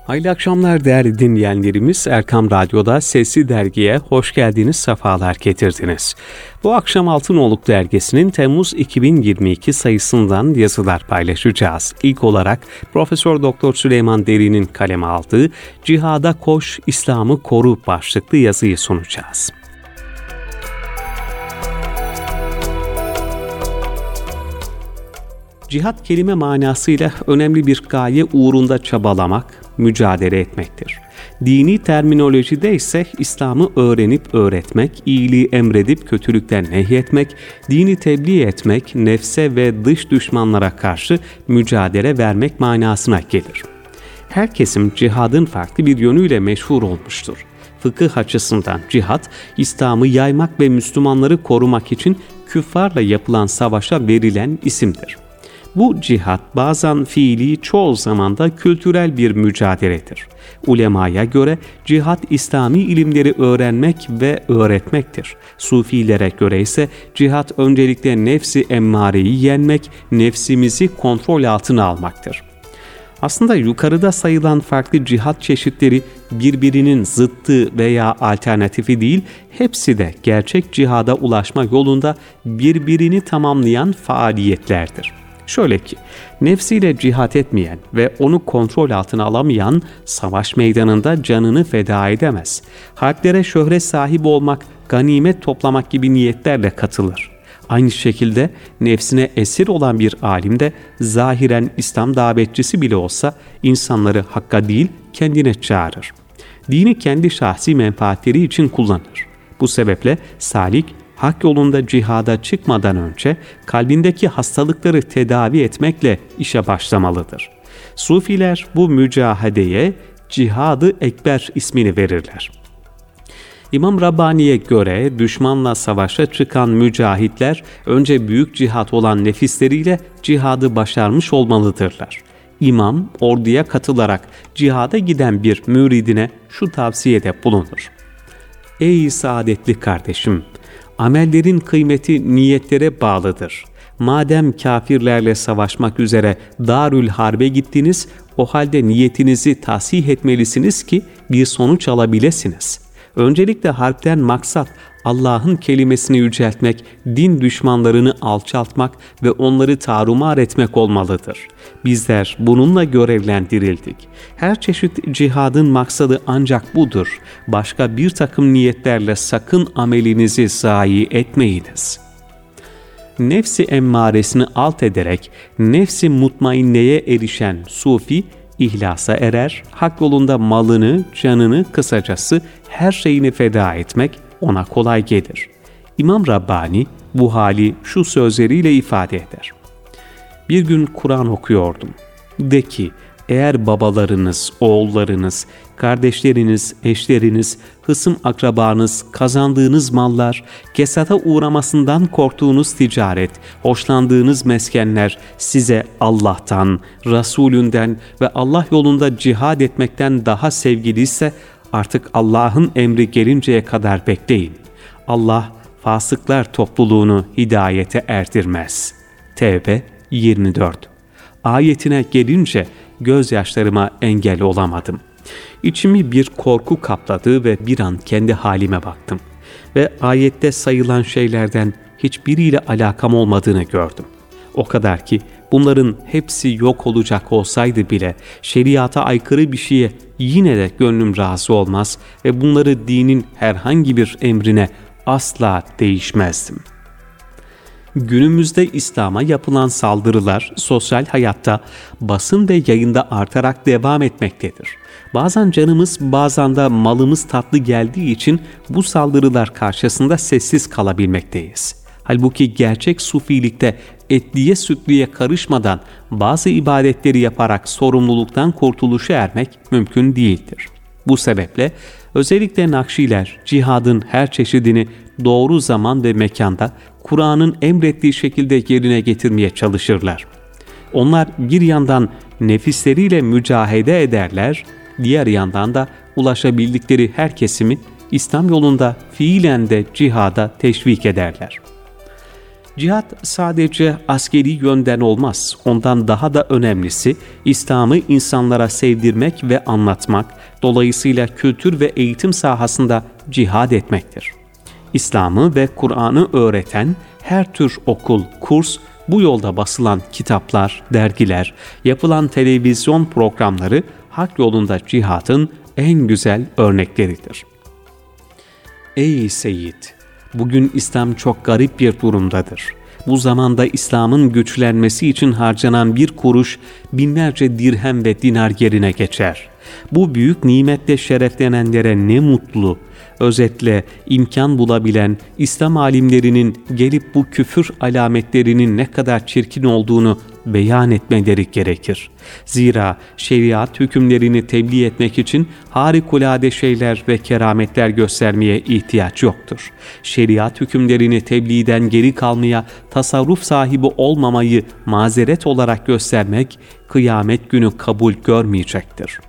Hayırlı akşamlar değerli dinleyenlerimiz. Erkam Radyo'da Sesli Dergi'ye hoş geldiniz, sefalar getirdiniz. Bu akşam Altınoluk Dergisi'nin Temmuz 2022 sayısından yazılar paylaşacağız. İlk olarak Profesör Doktor Süleyman Deri'nin kaleme aldığı "Cihada Koş, İslam'ı Koru" başlıklı yazıyı sunacağız. Cihat kelime manasıyla önemli bir gaye uğrunda çabalamak, mücadele etmektir. Dini terminolojide ise İslam'ı öğrenip öğretmek, iyiliği emredip kötülükten nehyetmek, dini tebliğ etmek, nefse ve dış düşmanlara karşı mücadele vermek manasına gelir. Her kesim cihadın farklı bir yönüyle meşhur olmuştur. Fıkıh açısından cihat, İslam'ı yaymak ve Müslümanları korumak için küffarla yapılan savaşa verilen isimdir. Bu cihat bazen fiili, çoğu zaman da kültürel bir mücadeledir. Ulemaya göre cihat İslami ilimleri öğrenmek ve öğretmektir. Sufilere göre ise cihat öncelikle nefsi emmareyi yenmek, nefsimizi kontrol altına almaktır. Aslında yukarıda sayılan farklı cihat çeşitleri birbirinin zıttı veya alternatifi değil, hepsi de gerçek cihada ulaşma yolunda birbirini tamamlayan faaliyetlerdir. Şöyle ki, nefsiyle cihat etmeyen ve onu kontrol altına alamayan savaş meydanında canını feda edemez. Harplere şöhret sahibi olmak, ganimet toplamak gibi niyetlerle katılır. Aynı şekilde nefsine esir olan bir alim de zahiren İslam davetçisi bile olsa insanları hakka değil kendine çağırır. Dini kendi şahsi menfaatleri için kullanır. Bu sebeple salik, hak yolunda cihada çıkmadan önce kalbindeki hastalıkları tedavi etmekle işe başlamalıdır. Sufiler bu mücahedeye Cihad-ı Ekber ismini verirler. İmam Rabbani'ye göre düşmanla savaşa çıkan mücahitler önce büyük cihat olan nefisleriyle cihadı başarmış olmalıdırlar. İmam orduya katılarak cihada giden bir müridine şu tavsiyede bulunur: "Ey saadetli kardeşim! Amellerin kıymeti niyetlere bağlıdır. Madem kafirlerle savaşmak üzere Darül Harbe gittiniz, o halde niyetinizi tahsih etmelisiniz ki bir sonuç alabilirsiniz. Öncelikle harpten maksat Allah'ın kelimesini yüceltmek, din düşmanlarını alçaltmak ve onları tarumar etmek olmalıdır. Bizler bununla görevlendirildik. Her çeşit cihadın maksadı ancak budur. Başka bir takım niyetlerle sakın amelinizi zayi etmeyiniz." Nefsi emmaresini alt ederek nefsi mutmainneye erişen sufi, İhlasa erer, hak yolunda malını, canını, kısacası her şeyini feda etmek ona kolay gelir. İmam Rabbani bu hali şu sözleriyle ifade eder: "Bir gün Kur'an okuyordum. De ki, eğer babalarınız, oğullarınız, kardeşleriniz, eşleriniz, hısım akrabanız, kazandığınız mallar, kesata uğramasından korktuğunuz ticaret, hoşlandığınız meskenler size Allah'tan, Resulünden ve Allah yolunda cihad etmekten daha sevgiliyse artık Allah'ın emri gelinceye kadar bekleyin. Allah fasıklar topluluğunu hidayete erdirmez." Tevbe 24. Ayetine gelince gözyaşlarıma engel olamadım. İçimi bir korku kapladı ve bir an kendi halime baktım. Ve ayette sayılan şeylerden hiçbiriyle alakam olmadığını gördüm. O kadar ki bunların hepsi yok olacak olsaydı bile şeriata aykırı bir şeye yine de gönlüm razı olmaz ve bunları dinin herhangi bir emrine asla değişmezdim. Günümüzde İslam'a yapılan saldırılar sosyal hayatta, basın ve yayında artarak devam etmektedir. Bazen canımız, bazen de malımız tatlı geldiği için bu saldırılar karşısında sessiz kalabilmekteyiz. Halbuki gerçek sufilikte etliye sütlüye karışmadan bazı ibadetleri yaparak sorumluluktan kurtuluşa ermek mümkün değildir. Bu sebeple özellikle Nakşiler cihadın her çeşidini doğru zaman ve mekanda Kur'an'ın emrettiği şekilde yerine getirmeye çalışırlar. Onlar bir yandan nefisleriyle mücahede ederler, diğer yandan da ulaşabildikleri her kesimi İslam yolunda fiilen de cihada teşvik ederler. Cihat sadece askeri yönden olmaz. Ondan daha da önemlisi İslam'ı insanlara sevdirmek ve anlatmak, dolayısıyla kültür ve eğitim sahasında cihad etmektir. İslam'ı ve Kur'an'ı öğreten her tür okul, kurs, bu yolda basılan kitaplar, dergiler, yapılan televizyon programları hak yolunda cihadın en güzel örnekleridir. Ey Seyyid! Bugün İslam çok garip bir durumdadır. Bu zamanda İslam'ın güçlenmesi için harcanan bir kuruş binlerce dirhem ve dinar yerine geçer. Bu büyük nimetle şereflenenlere ne mutlu. Özetle imkan bulabilen İslam alimlerinin gelip bu küfür alametlerinin ne kadar çirkin olduğunu beyan etmeleri gerekir. Zira şeriat hükümlerini tebliğ etmek için harikulade şeyler ve kerametler göstermeye ihtiyaç yoktur. Şeriat hükümlerini tebliğden geri kalmaya, tasarruf sahibi olmamayı mazeret olarak göstermek kıyamet günü kabul görmeyecektir.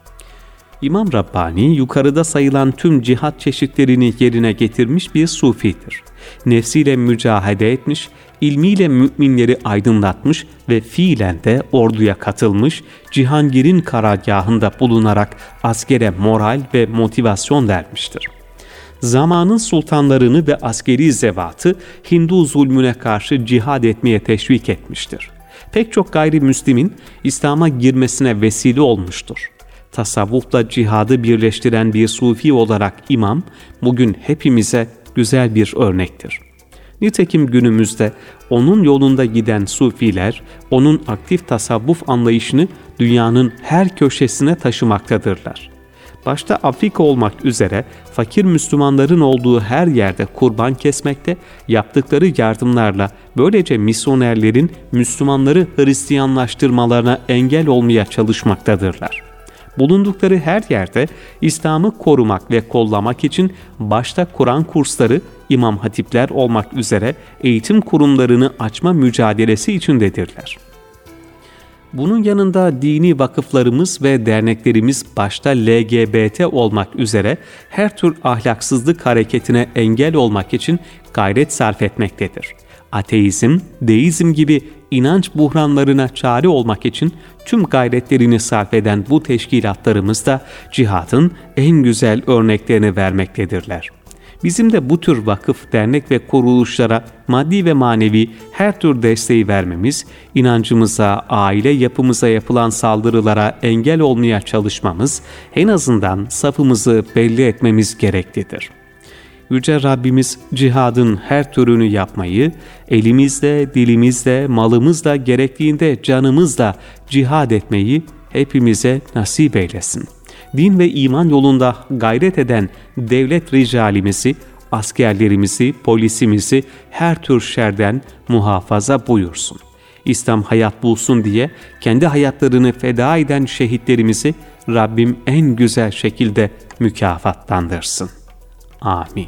İmam Rabbani yukarıda sayılan tüm cihat çeşitlerini yerine getirmiş bir sufidir. Nefsiyle mücahede etmiş, ilmiyle müminleri aydınlatmış ve fiilen de orduya katılmış, Cihangir'in karargahında bulunarak askere moral ve motivasyon vermiştir. Zamanın sultanlarını ve askeri zevatı Hindu zulmüne karşı cihad etmeye teşvik etmiştir. Pek çok gayrimüslimin İslam'a girmesine vesile olmuştur. Tasavvufla cihadı birleştiren bir sufi olarak imam, bugün hepimize güzel bir örnektir. Nitekim günümüzde onun yolunda giden sufiler, onun aktif tasavvuf anlayışını dünyanın her köşesine taşımaktadırlar. Başta Afrika olmak üzere fakir Müslümanların olduğu her yerde kurban kesmekte, yaptıkları yardımlarla böylece misyonerlerin Müslümanları Hristiyanlaştırmalarına engel olmaya çalışmaktadırlar. Bulundukları her yerde İslam'ı korumak ve kollamak için başta Kur'an kursları, imam hatipler olmak üzere eğitim kurumlarını açma mücadelesi içindedirler. Bunun yanında dini vakıflarımız ve derneklerimiz başta LGBT olmak üzere her tür ahlaksızlık hareketine engel olmak için gayret sarf etmektedir. Ateizm, deizm gibi inanç buhranlarına çare olmak için tüm gayretlerini sarf eden bu teşkilatlarımız da cihadın en güzel örneklerini vermektedirler. Bizim de bu tür vakıf, dernek ve kuruluşlara maddi ve manevi her tür desteği vermemiz, inancımıza, aile yapımıza yapılan saldırılara engel olmaya çalışmamız, en azından safımızı belli etmemiz gereklidir. Yüce Rabbimiz cihadın her türünü yapmayı, elimizle, dilimizle, malımızla, gerektiğinde canımızla cihad etmeyi hepimize nasip eylesin. Din ve iman yolunda gayret eden devlet ricalimizi, askerlerimizi, polisimizi her tür şerden muhafaza buyursun. İslam hayat bulsun diye kendi hayatlarını feda eden şehitlerimizi Rabbim en güzel şekilde mükafatlandırsın. Amin.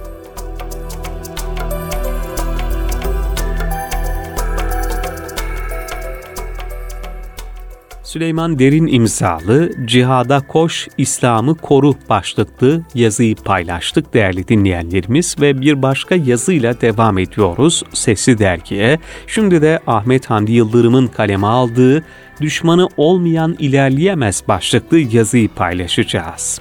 Süleyman Derin imzalı Cihada Koş, İslam'ı Koru başlıklı yazıyı paylaştık değerli dinleyenlerimiz ve bir başka yazıyla devam ediyoruz Sesli Dergi'ye. Şimdi de Ahmet Hamdi Yıldırım'ın kaleme aldığı Düşmanı Olmayan İlerleyemez başlıklı yazıyı paylaşacağız.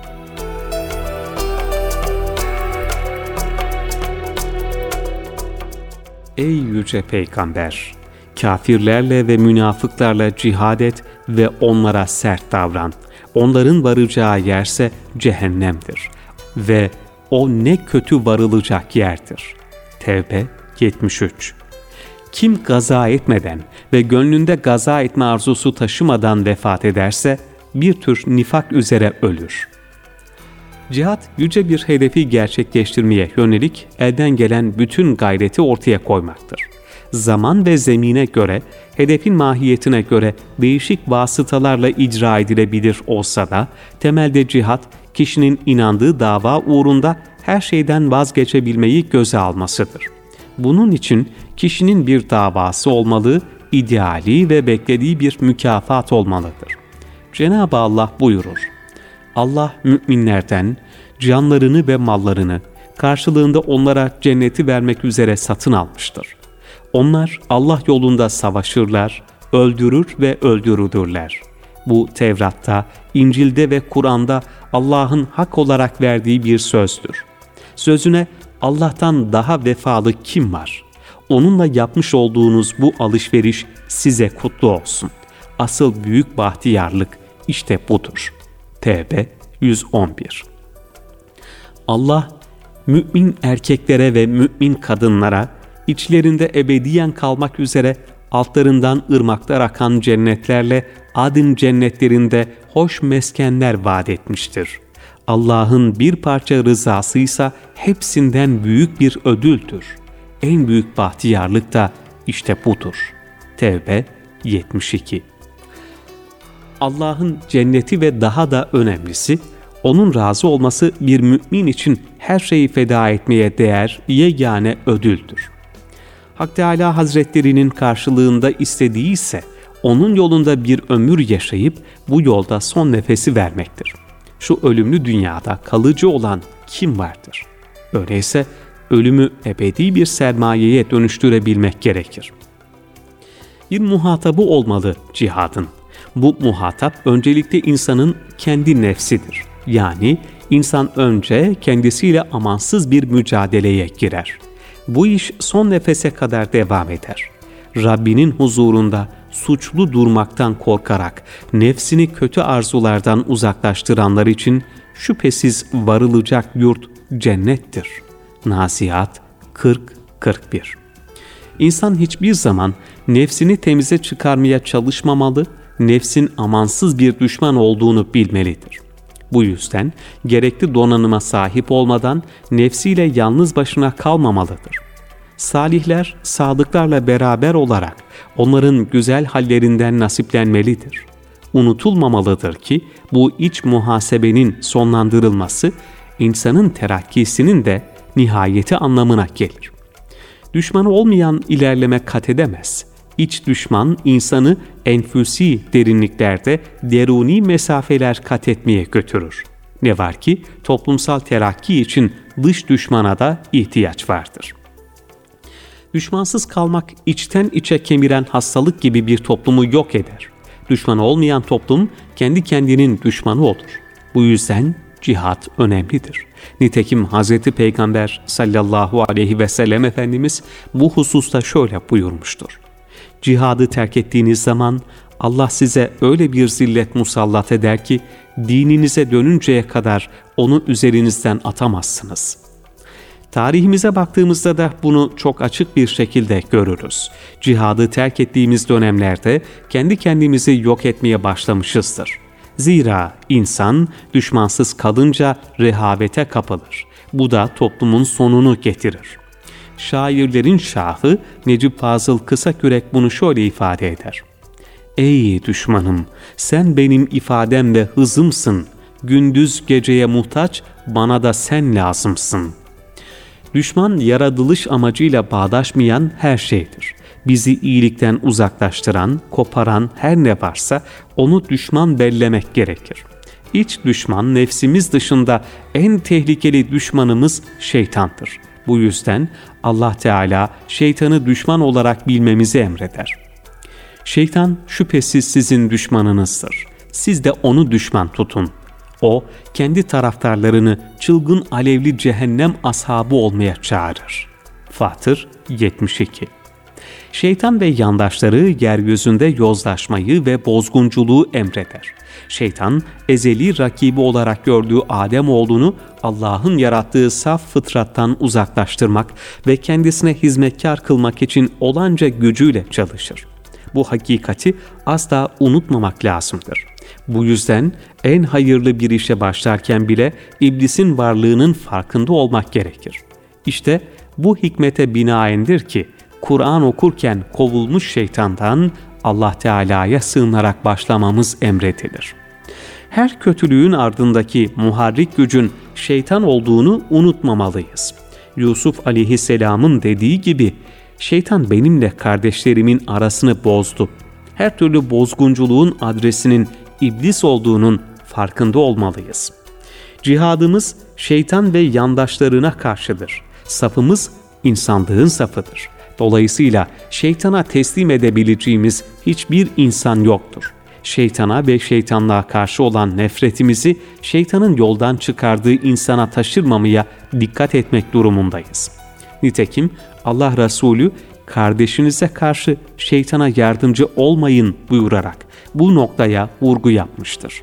Ey yüce peygamber! Kafirlerle ve münafıklarla cihad et ve onlara sert davran. Onların varacağı yerse cehennemdir ve o ne kötü varılacak yerdir. Tevbe 73. Kim gaza etmeden ve gönlünde gaza etme arzusu taşımadan vefat ederse bir tür nifak üzere ölür. Cihad, yüce bir hedefi gerçekleştirmeye yönelik elden gelen bütün gayreti ortaya koymaktır. Zaman ve zemine göre, hedefin mahiyetine göre değişik vasıtalarla icra edilebilir olsa da, temelde cihat, kişinin inandığı dava uğrunda her şeyden vazgeçebilmeyi göze almasıdır. Bunun için kişinin bir davası olmalı, ideali ve beklediği bir mükafat olmalıdır. Cenab-ı Allah buyurur: Allah müminlerden canlarını ve mallarını karşılığında onlara cenneti vermek üzere satın almıştır. Onlar Allah yolunda savaşırlar, öldürür ve öldürülürler. Bu Tevrat'ta, İncil'de ve Kur'an'da Allah'ın hak olarak verdiği bir sözdür. Sözüne Allah'tan daha vefalı kim var? Onunla yapmış olduğunuz bu alışveriş size kutlu olsun. Asıl büyük bahtiyarlık işte budur. Tevbe 111. Allah, mümin erkeklere ve mümin kadınlara, içlerinde ebediyen kalmak üzere altlarından ırmaklar akan cennetlerle adın cennetlerinde hoş meskenler vaat etmiştir. Allah'ın bir parça rızasıysa hepsinden büyük bir ödüldür. En büyük bahtiyarlık da işte budur. Tevbe 72. Allah'ın cenneti ve daha da önemlisi, onun razı olması bir mümin için her şeyi feda etmeye değer yegane ödüldür. Hak Teâlâ Hazretleri'nin karşılığında istediği ise onun yolunda bir ömür yaşayıp bu yolda son nefesi vermektir. Şu ölümlü dünyada kalıcı olan kim vardır? Öyleyse ölümü ebedi bir sermayeye dönüştürebilmek gerekir. Bir muhatabı olmalı cihadın. Bu muhatap öncelikle insanın kendi nefsidir. Yani insan önce kendisiyle amansız bir mücadeleye girer. Bu iş son nefese kadar devam eder. Rabbinin huzurunda suçlu durmaktan korkarak nefsini kötü arzulardan uzaklaştıranlar için şüphesiz varılacak yurt cennettir. Nazihat 40-41. İnsan hiçbir zaman nefsini temize çıkarmaya çalışmamalı, nefsin amansız bir düşman olduğunu bilmelidir. Bu yüzden gerekli donanıma sahip olmadan nefsiyle yalnız başına kalmamalıdır. Salihler, sadıklarla beraber olarak onların güzel hallerinden nasiplenmelidir. Unutulmamalıdır ki bu iç muhasebenin sonlandırılması insanın terakkisinin de nihayeti anlamına gelir. Düşmanı olmayan ilerleme kat edemez. İç düşman insanı enfüsi derinliklerde deruni mesafeler kat etmeye götürür. Ne var ki toplumsal terakki için dış düşmana da ihtiyaç vardır. Düşmansız kalmak içten içe kemiren hastalık gibi bir toplumu yok eder. Düşmanı olmayan toplum kendi kendinin düşmanı olur. Bu yüzden cihat önemlidir. Nitekim Hz. Peygamber sallallahu aleyhi ve sellem Efendimiz bu hususta şöyle buyurmuştur. Cihadı terk ettiğiniz zaman Allah size öyle bir zillet musallat eder ki dininize dönünceye kadar onu üzerinizden atamazsınız. Tarihimize baktığımızda da bunu çok açık bir şekilde görürüz. Cihadı terk ettiğimiz dönemlerde kendi kendimizi yok etmeye başlamışızdır. Zira insan düşmansız kalınca rehavete kapılır. Bu da toplumun sonunu getirir. Şairlerin şahı Necip Fazıl Kısakürek bunu şöyle ifade eder. Ey düşmanım, sen benim ifadem ve hızımsın. Gündüz geceye muhtaç, bana da sen lazımsın. Düşman yaratılış amacıyla bağdaşmayan her şeydir. Bizi iyilikten uzaklaştıran, koparan her ne varsa onu düşman bellemek gerekir. İç düşman nefsimiz dışında en tehlikeli düşmanımız şeytandır. Bu yüzden Allah Teala şeytanı düşman olarak bilmemizi emreder. Şeytan şüphesiz sizin düşmanınızdır. Siz de onu düşman tutun. O kendi taraftarlarını çılgın alevli cehennem ashabı olmaya çağırır. Fatır 72. Şeytan ve yandaşları yeryüzünde yozlaşmayı ve bozgunculuğu emreder. Şeytan, ezeli rakibi olarak gördüğü Ademoğlunu Allah'ın yarattığı saf fıtrattan uzaklaştırmak ve kendisine hizmetkar kılmak için olanca gücüyle çalışır. Bu hakikati asla unutmamak lazımdır. Bu yüzden en hayırlı bir işe başlarken bile iblisin varlığının farkında olmak gerekir. İşte bu hikmete binaendir ki Kur'an okurken kovulmuş şeytandan Allah Teala'ya sığınarak başlamamız emredilir. Her kötülüğün ardındaki muharrik gücün şeytan olduğunu unutmamalıyız. Yusuf aleyhisselamın dediği gibi, şeytan benimle kardeşlerimin arasını bozdu. Her türlü bozgunculuğun adresinin iblis olduğunun farkında olmalıyız. Cihadımız şeytan ve yandaşlarına karşıdır. Safımız insanlığın safıdır. Dolayısıyla şeytana teslim edebileceğimiz hiçbir insan yoktur. Şeytana ve şeytanlığa karşı olan nefretimizi şeytanın yoldan çıkardığı insana taşırmamaya dikkat etmek durumundayız. Nitekim Allah Resulü kardeşinize karşı şeytana yardımcı olmayın buyurarak bu noktaya vurgu yapmıştır.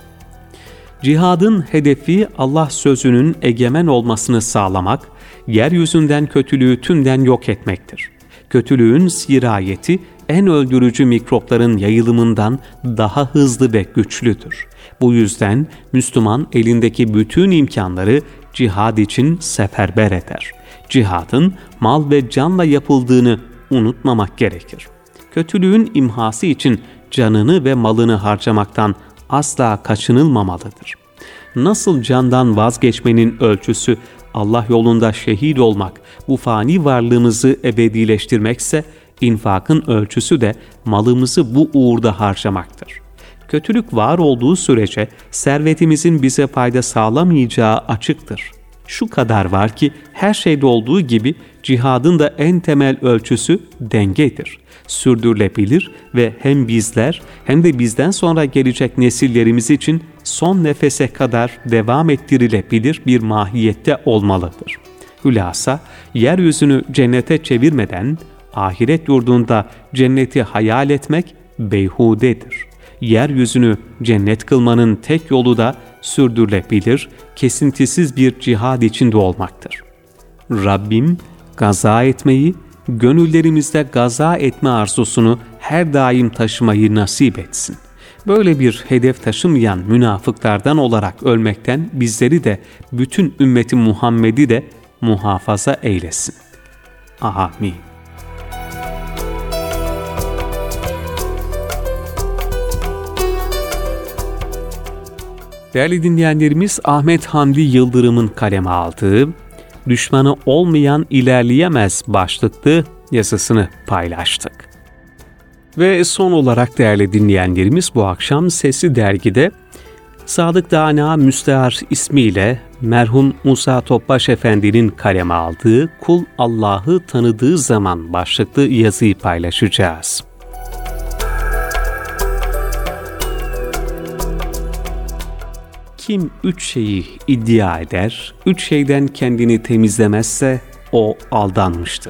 Cihadın hedefi Allah sözünün egemen olmasını sağlamak, yeryüzünden kötülüğü tümden yok etmektir. Kötülüğün sirayeti en öldürücü mikropların yayılımından daha hızlı ve güçlüdür. Bu yüzden Müslüman elindeki bütün imkanları cihad için seferber eder. Cihadın mal ve canla yapıldığını unutmamak gerekir. Kötülüğün imhası için canını ve malını harcamaktan asla kaçınılmamalıdır. Nasıl candan vazgeçmenin ölçüsü Allah yolunda şehit olmak, bu fani varlığımızı ebedileştirmekse, infakın ölçüsü de malımızı bu uğurda harcamaktır. Kötülük var olduğu sürece servetimizin bize fayda sağlamayacağı açıktır. Şu kadar var ki her şeyde olduğu gibi cihadın da en temel ölçüsü dengedir. Sürdürülebilir ve hem bizler hem de bizden sonra gelecek nesillerimiz için son nefese kadar devam ettirilebilir bir mahiyette olmalıdır. Hülasa, yeryüzünü cennete çevirmeden ahiret yurdunda cenneti hayal etmek beyhudedir. Yeryüzünü cennet kılmanın tek yolu da sürdürülebilir, kesintisiz bir cihad içinde olmaktır. Rabbim gaza etmeyi, gönüllerimizde gaza etme arzusunu her daim taşımayı nasip etsin. Böyle bir hedef taşımayan münafıklardan olarak ölmekten bizleri de bütün ümmeti Muhammed'i de muhafaza eylesin. Amin. Değerli dinleyenlerimiz, Ahmet Hamdi Yıldırım'ın kaleme aldığı "Düşmanı olmayan ilerleyemez" başlıklı yazısını paylaştık. Ve son olarak değerli dinleyenlerimiz, bu akşam Sesli Dergi'de Sadık Dana Müstehar ismiyle merhum Musa Topbaş Efendi'nin kaleme aldığı "Kul Allah'ı tanıdığı zaman" başlıklı yazıyı paylaşacağız. Kim 3 şeyi iddia eder, 3 şeyden kendini temizlemezse o aldanmıştır.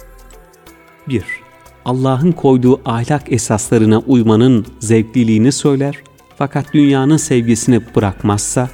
1. Allah'ın koyduğu ahlak esaslarına uymanın zevkliliğini söyler fakat dünyanın sevgisini bırakmazsa.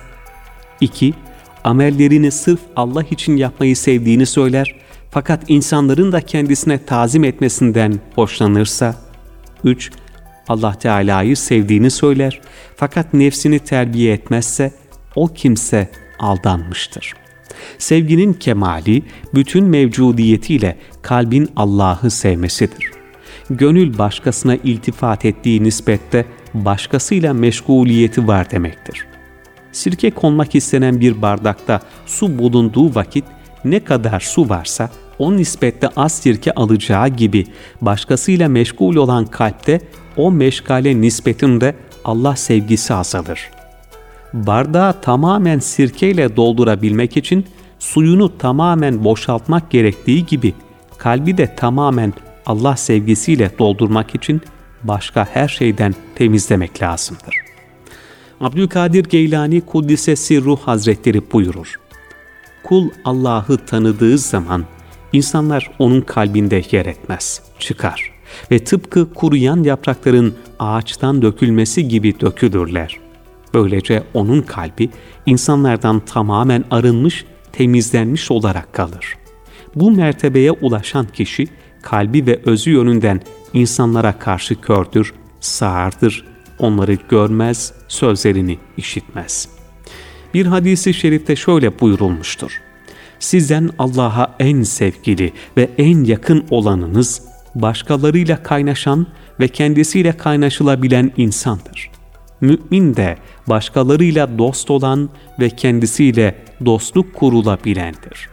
2. Amellerini sırf Allah için yapmayı sevdiğini söyler fakat insanların da kendisine tazim etmesinden hoşlanırsa. 3. Allah Teala'yı sevdiğini söyler fakat nefsini terbiye etmezse o kimse aldanmıştır. Sevginin kemali bütün mevcudiyetiyle kalbin Allah'ı sevmesidir. Gönül başkasına iltifat ettiği nispette başkasıyla meşguliyeti var demektir. Sirke konmak istenen bir bardakta su bulunduğu vakit ne kadar su varsa o nispette az sirke alacağı gibi başkasıyla meşgul olan kalpte o meşgale nispetinde Allah sevgisi azalır. Bardağı tamamen sirkeyle doldurabilmek için suyunu tamamen boşaltmak gerektiği gibi kalbi de tamamen Allah sevgisiyle doldurmak için başka her şeyden temizlemek lazımdır. Abdülkadir Geylani Kuddise Sirruh Hazretleri buyurur: Kul Allah'ı tanıdığı zaman insanlar onun kalbinde yer etmez, çıkar ve tıpkı kuruyan yaprakların ağaçtan dökülmesi gibi dökülürler. Böylece onun kalbi insanlardan tamamen arınmış, temizlenmiş olarak kalır. Bu mertebeye ulaşan kişi kalbi ve özü yönünden insanlara karşı kördür, sağırdır, onları görmez, sözlerini işitmez. Bir hadis-i şerifte şöyle buyurulmuştur: Sizden Allah'a en sevgili ve en yakın olanınız, başkalarıyla kaynaşan ve kendisiyle kaynaşılabilen insandır. Mümin de başkalarıyla dost olan ve kendisiyle dostluk kurulabilendir.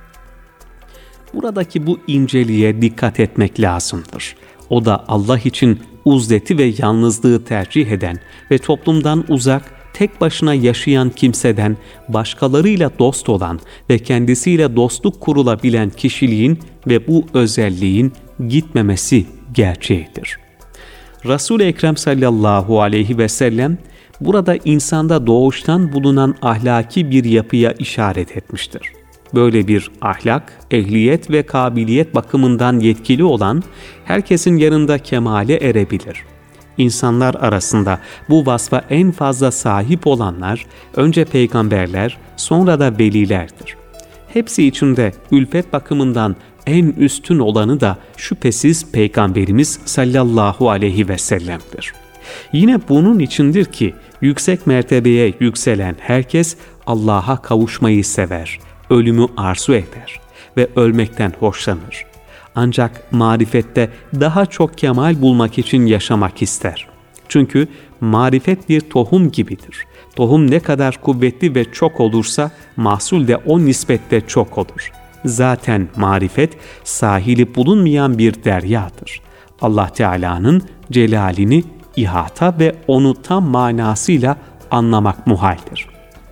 Buradaki bu inceliğe dikkat etmek lazımdır. O da Allah için uzleti ve yalnızlığı tercih eden ve toplumdan uzak, tek başına yaşayan kimseden başkalarıyla dost olan ve kendisiyle dostluk kurulabilen kişiliğin ve bu özelliğin gitmemesi gerçeğidir. Resul-i Ekrem sallallahu aleyhi ve sellem burada insanda doğuştan bulunan ahlaki bir yapıya işaret etmiştir. Böyle bir ahlak, ehliyet ve kabiliyet bakımından yetkili olan herkesin yanında kemale erebilir. İnsanlar arasında bu vasfa en fazla sahip olanlar önce peygamberler, sonra da velilerdir. Hepsi içinde ülfet bakımından en üstün olanı da şüphesiz Peygamberimiz sallallahu aleyhi ve sellem'dir. Yine bunun içindir ki yüksek mertebeye yükselen herkes Allah'a kavuşmayı sever, ölümü arzu eder ve ölmekten hoşlanır. Ancak marifette daha çok kemal bulmak için yaşamak ister. Çünkü marifet bir tohum gibidir. Tohum ne kadar kuvvetli ve çok olursa mahsul de o nispette çok olur. Zaten marifet sahili bulunmayan bir deryadır. Allah Teala'nın celalini ihata ve onu tam manasıyla anlamak muhaldir.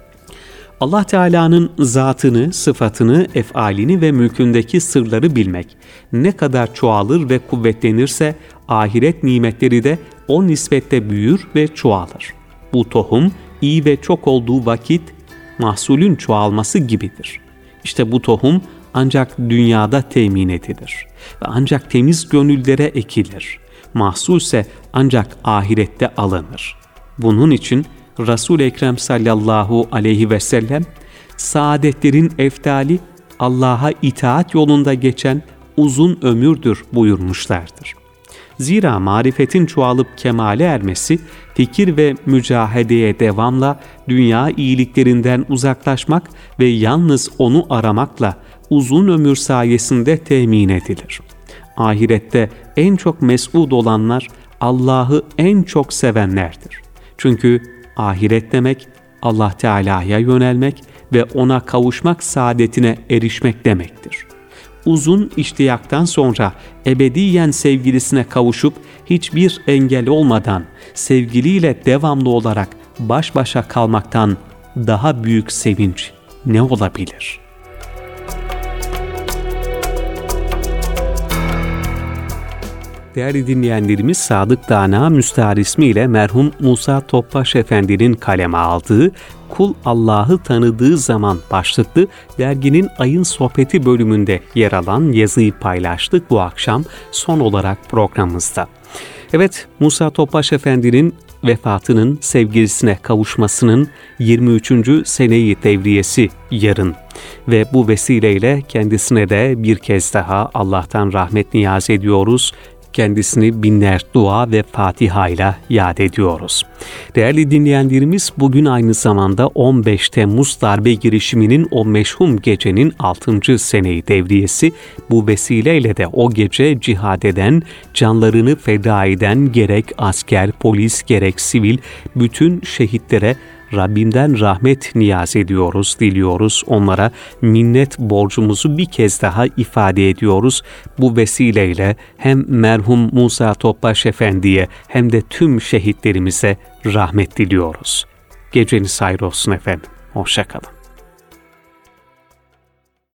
Allah Teala'nın zatını, sıfatını, efalini ve mülkündeki sırları bilmek ne kadar çoğalır ve kuvvetlenirse ahiret nimetleri de o nispette büyür ve çoğalır. Bu tohum iyi ve çok olduğu vakit mahsulün çoğalması gibidir. İşte bu tohum ancak dünyada temin edilir ve ancak temiz gönüllere ekilir. Mahsulse ancak ahirette alınır. Bunun için Resul-i Ekrem sallallahu aleyhi ve sellem saadetlerin eftali Allah'a itaat yolunda geçen uzun ömürdür buyurmuşlardır. Zira marifetin çoğalıp kemale ermesi, fikir ve mücahedeye devamla dünya iyiliklerinden uzaklaşmak ve yalnız onu aramakla uzun ömür sayesinde temin edilir. Ahirette en çok mes'ud olanlar Allah'ı en çok sevenlerdir. Çünkü ahiret demek Allah Teala'ya yönelmek ve ona kavuşmak saadetine erişmek demektir. Uzun iştiyaktan sonra ebediyen sevgilisine kavuşup hiçbir engel olmadan sevgiliyle devamlı olarak baş başa kalmaktan daha büyük sevinç ne olabilir? Değerli dinleyenlerimiz, Sadık Dana Müstahar ismiyle merhum Musa Topbaş Efendi'nin kaleme aldığı Kul Allah'ı tanıdığı zaman başlıklı derginin Ayın Sohbeti bölümünde yer alan yazıyı paylaştık bu akşam son olarak programımızda. Evet, Musa Topbaş Efendi'nin vefatının, sevgilisine kavuşmasının 23. seneyi devriyesi yarın ve bu vesileyle kendisine de bir kez daha Allah'tan rahmet niyaz ediyoruz. Kendisini binler dua ve Fatiha ile yad ediyoruz. Değerli dinleyenlerimiz, bugün aynı zamanda 15 Temmuz darbe girişiminin o meşhum gecenin 6. seneyi devriyesi. Bu vesileyle de o gece cihad eden, canlarını feda eden gerek asker, polis, gerek sivil bütün şehitlere Rabbimden rahmet niyaz ediyoruz, diliyoruz. Onlara minnet borcumuzu bir kez daha ifade ediyoruz. Bu vesileyle hem merhum Musa Topbaş Efendi'ye hem de tüm şehitlerimize rahmet diliyoruz. Geceniz hayır olsun efendim. Hoşça kalın.